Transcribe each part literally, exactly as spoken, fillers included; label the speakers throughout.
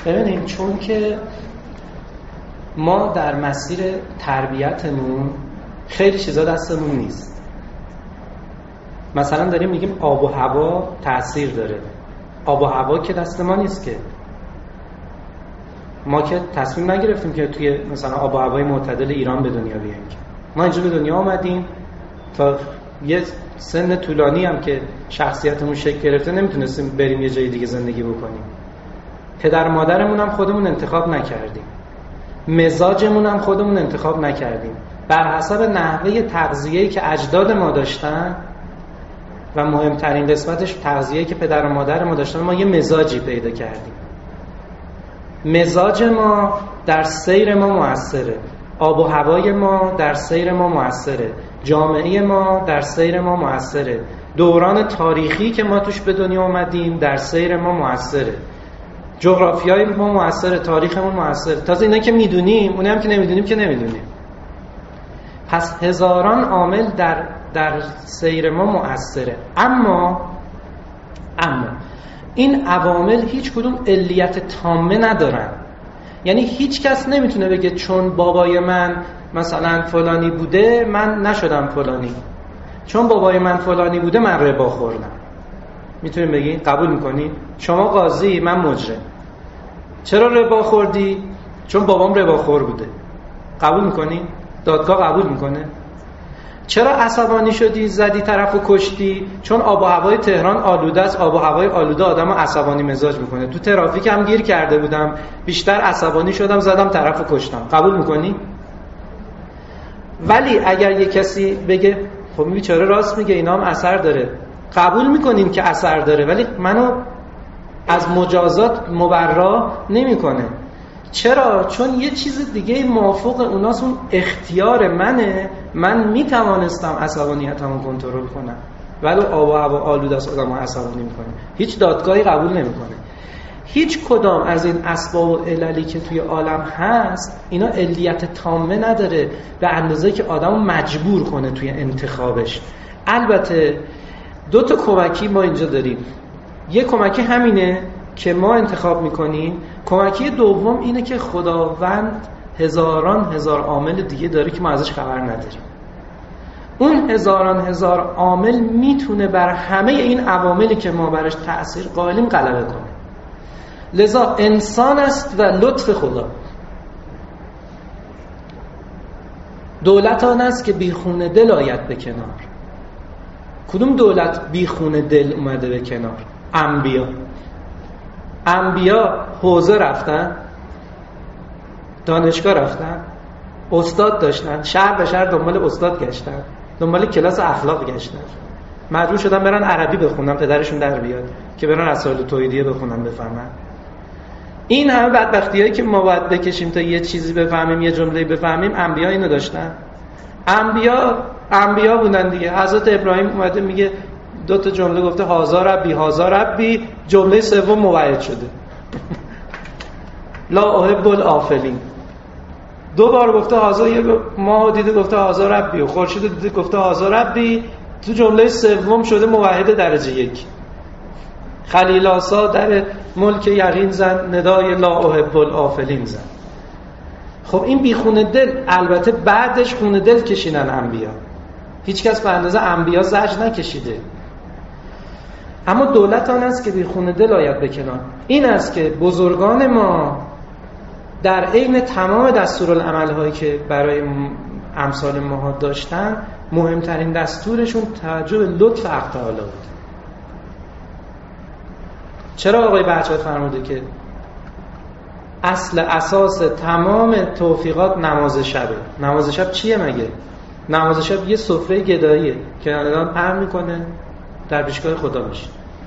Speaker 1: ببینید چون که ما در مسیر تربیتمون خیلی چیزا دستمون نیست. مثلا داریم میگیم آب و هوا تأثیر داره. آب و هوا که دست ما نیست که. ما که تصمیم نگرفتیم که توی مثلا آب و هوای معتدل ایران به دنیا بیاییم. ما اینجا به دنیا آمدیم، تا یه سن طولانی هم که شخصیتمون شکل گرفته نمیتونستیم بریم یه جای دیگه زندگی بکنیم. پدر مادرمون هم خودمون انتخاب نکردیم، مزاجمون هم خودمون انتخاب نکردیم. بر حسب نحوه تغذیه‌ای که اجداد ما داشتن و مهمترین قسمتش تغذیه‌ای که پدر و مادر ما داشتن، ما یه مزاجی پیدا کردیم. مزاج ما در سیر ما مؤثره، آب و هوای ما در سیر ما مؤثره، جامعه ما در سیر ما مؤثره، دوران تاریخی که ما توش به دنیا آمدیم در سیر ما مؤثره، جغرافیای ما مؤثره، تاریخمون مؤثره. تازه اینا که میدونیم، اونم که نمیدونیم که نمیدونیم. پس هزاران عامل در در سیر ما مؤثره. اما اما این عوامل هیچ کدوم علیت تامه ندارن. یعنی هیچ کس نمیتونه بگه چون بابای من مثلا فلانی بوده من نشدم فلانی، چون بابای من فلانی بوده من ربا خوردم. میتونیم بگی؟ قبول میکنی؟ شما قاضی، من مجرم. چرا ربا خوردی؟ چون بابام ربا خور بوده. قبول میکنی؟ دادگاه قبول میکنه؟ چرا عصبانی شدی زدی طرفو کشتی؟ چون آب و هوای تهران آلوده است. آب و هوای آلوده آدمو عصبانی مزاج میکنه. تو ترافیک هم گیر کرده بودم، بیشتر عصبانی شدم زدم طرفو کشتم. قبول میکنی؟ ولی اگر یه کسی بگه خب میگه چرا راست میگه اینا هم اثر داره، قبول میکنیم که اثر داره، ولی منو از مجازات مبرا نمیکنه. چرا؟ چون یه چیز دیگه موافق اوناست، اون اختیار منه. من میتوانستم عصبانیتمو کنترل کنم، ولی آب و هوا آلوده است آدمو عصبانی میکنه. هیچ دادگاهی قبول نمیکنه. هیچ کدام از این اسباب و عللی که توی عالم هست اینا علیت تامه نداره به اندازه که آدمو مجبور کنه توی انتخابش. البته دو تا کمکی ما اینجا داریم. یه کمکی همینه که ما انتخاب میکنیم. کمکی دوم اینه که خداوند هزاران هزار عامل دیگه داره که ما ازش خبر نداریم. اون هزاران هزار عامل میتونه بر همه این عواملی که ما برش تأثیر قائلیم غلبه کنه. لذا انسان است و لطف خدا. دولت آن است که بیخون دل آید به کنار. کدوم دولت بیخون دل اومده به کنار؟ انبیا. انبیا حوزه رفتن، دانشگاه رفتن، استاد داشتن، شهر به شهر دنبال استاد گشتن، دنبال کلاس اخلاق گشتن، مجبور شدن برن عربی بخونن پدرشون در بیاد که برن رسائل توحیدیه بخونن بفهمن. این همه بدبختیایی که ما باید بکشیم تا یه چیزی بفهمیم، یه جمله بفهمیم، انبیا اینو داشتن. انبیا انبیا بودن دیگه. حضرت ابراهیم اومده میگه دو تا جمله گفته هازا ربی هازا ربی، جمله سوم موعد شده لا احب الافلین. دو بار گفته هازا، یه ماه دیده گفته هازا ربی و خورشید دیده گفته هازا ربی، تو جمله سوم شده موحد درجه یک. خلیل آسا در ملک یقین زن، ندای لا احب الافلین زن. خب این بی خون دل، البته بعدش خون دل کشیدن انبیا. هیچ کس به اندازه انبیا زجر نکشیده. اما دولت آن است که بی خون دل آید به کنار. این است که بزرگان ما در عین تمام دستورالعمل هایی که برای امثال ما داشتن، مهمترین دستورشون توجه به لطف حق تعالی بود. چرا آقای بهجت فرموده که اصل اساس تمام توفیقات نماز شبه؟ نماز شب چیه مگه؟ نماز شب یه سفره گداییه که آدم پهن میکنه در پیشگاه خدا میشه.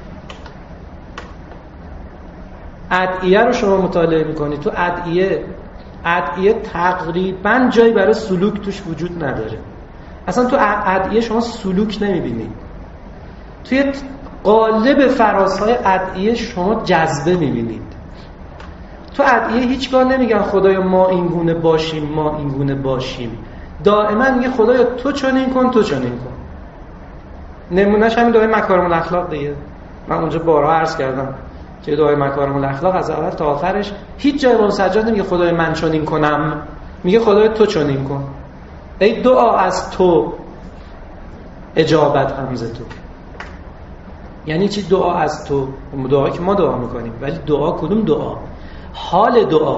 Speaker 1: ادعیه رو شما مطالعه میکنی، تو ادعیه ادعیه تقریبا جایی برای سلوک توش وجود نداره. اصلا تو ادعیه شما سلوک نمیبینی. توی قالب فرازهای ادعیه شما جذبه میبینید. تو ادعیه هیچگاه نمیگن خدایا ما اینگونه باشیم ما اینگونه باشیم. دائما میگه خدایا تو چنین کن تو چنین کن. نمونهش همین دعای مکارم الاخلاق دیگه. من اونجا بارها عرض کردم که دعای مکارم الاخلاق از اول تا آخرش هیچ جای با سجاد نمیگه خدای من چنین کنم، میگه خدای تو چنین کن. ای دعا از تو، اجابت هم ز تو. یعنی چی دعا از تو؟ دعا که ما دعا میکنیم، ولی دعا کدوم دعا؟ حال دعا.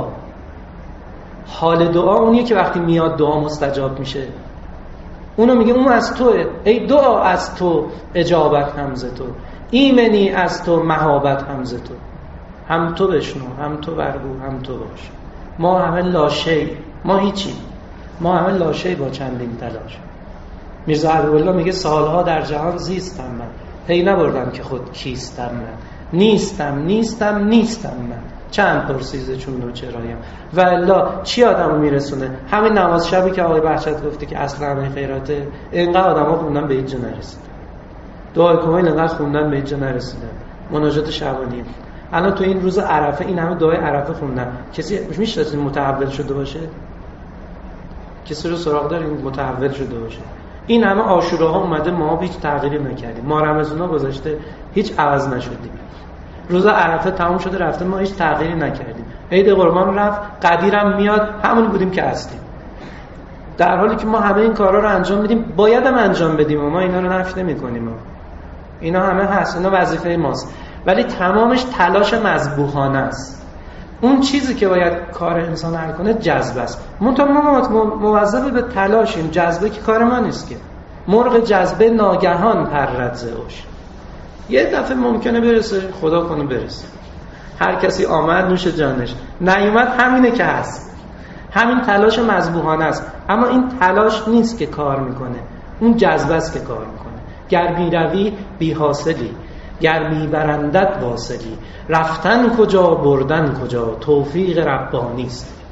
Speaker 1: حال دعا اونیه که وقتی میاد دعا مستجاب میشه. اونو میگه اون از توه. ای دعا از تو، اجابت هم ز تو. ایمنی از تو، مهابت هم ز تو. هم تو بشنو، هم تو برگو، هم تو باش. ما همه لاشی، ما هیچی، ما همه لاشی با چندین تلاش. میرزا حبیب‌الله میگه سالها در جهان زیستم من، پی نبردم که خود کیستم من. نیستم نیستم نیستم من، چند پرسیزه چون و چرایم. و الا چی آدمو میرسونه؟ همین نماز شبی که آقای بهجت گفته که اصلا همه خیراته، اینقدر آدما خوندن به هیچ جا نرسیدن. دعای کمیل اینقدر خوندن به هیچ جا نرسیدن. مناجات شبانی الان تو این روز عرفه این همه دعای عرفه خوندن. کسی میشناسه متحول شده باشه؟ کسی رو سراغ داره این متحول شده باشه؟ این همه عاشوراها اومده، ما هیچ تغییری نکردیم. ما رمضونا گذشته هیچ عوض نشدیم. روز عرفه تموم شده رفته، ما هیچ تغییری نکردیم. عید قربان رفت، قدیرم میاد، همون بودیم که هستیم. در حالی که ما همه این کارا رو انجام میدیم، باید هم انجام بدیم و ما اینا رو نفی نمی‌کنیم. اینا همه هست، اینا وظیفه ماست، ولی تمامش تلاش مذبوحانه است. اون چیزی که باید کار انسان حل کنه جذبه است. منتها ما مواظب به تلاشیم. جذبه که کار ما نیست که. مرغ جذبه ناگهان پرد ز اوش. یه دفعه ممکنه برسه، خدا کنه برسه. هر کسی آمد نوش جانش، نیومد همینه که هست. همین تلاش مذبوحانه است. اما این تلاش نیست که کار میکنه، اون جذبه است که کار میکنه. گر میروی بی حاصلی، گر میبرندت واصلی. رفتن کجا بردن کجا، توفیق ربانی است.